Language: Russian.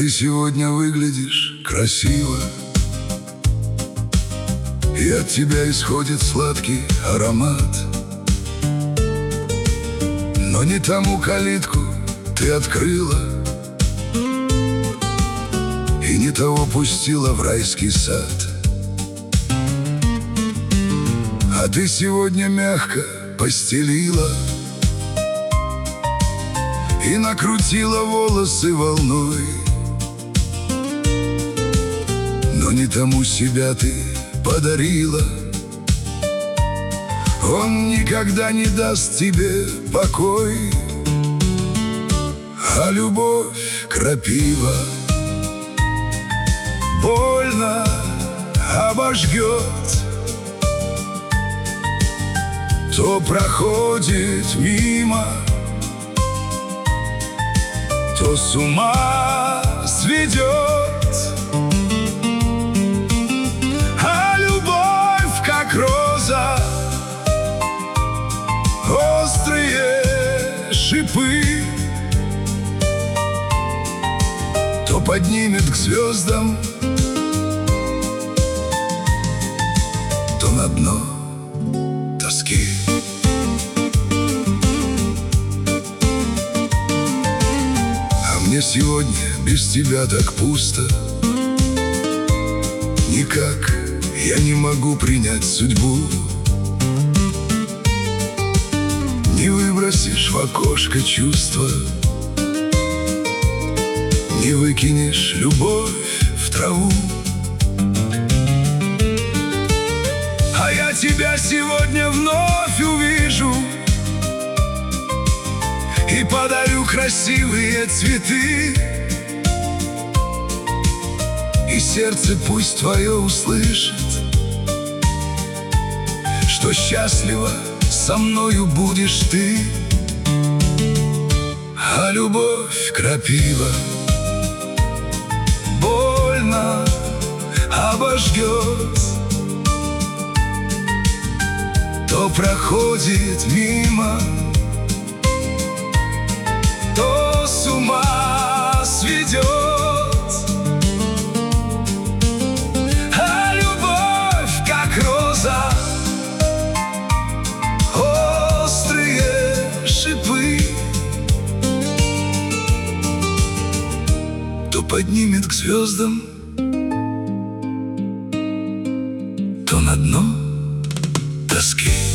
ты сегодня выглядишь красиво, и от тебя исходит сладкий аромат. Но не тому калитку ты открыла, и не того пустила в райский сад. А ты сегодня мягко постелила и накрутила волосы волной. Но не тому себя ты подарила, он никогда не даст тебе покой. А любовь крапива больно обожгет, то проходит мимо, то с ума сведет. А любовь, как роза, острые шипы, то поднимет к звездам, то на дно тоски. А мне сегодня без тебя так пусто, никак я не могу принять судьбу. Не выбросишь в окошко чувства, не выкинешь любовь в траву. А я тебя сегодня вновь увижу и подарю красивые цветы, и сердце пусть твое услышит, что счастлива со мною будешь ты. А любовь крапива больно обожгет, то проходит мимо, то с ума сведет. А любовь, как роза, острые шипы, то поднимет к звездам, то на дно тоски.